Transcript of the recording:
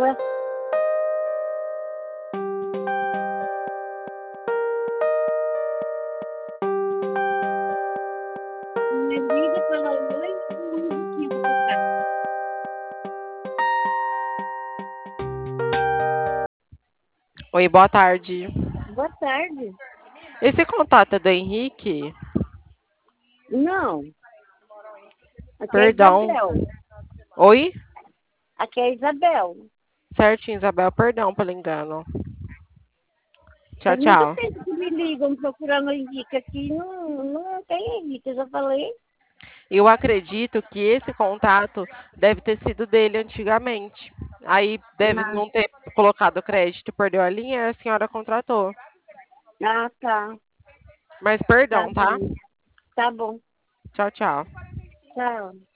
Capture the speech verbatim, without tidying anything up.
Ué, me liga, fala oi, uma musiquinha pra tocar. Oi, boa tarde. Boa tarde. Esse contato é do Henrique? Não, aqui é a Perdão. Isabel. Oi? Aqui é a Isabel. Certinho, Isabel. Perdão pelo engano. Tchau, Faz muito tchau. tempo que me ligam procurando o Henrique aqui. Não, não tem Henrique, eu já falei. Eu acredito que esse contato deve ter sido dele antigamente. Aí deve Ah, não ter colocado crédito, perdeu a linha e a senhora contratou. ah, tá. Mas Tá perdão, tá? bom. Tá bom. Tchau, tchau. Tchau.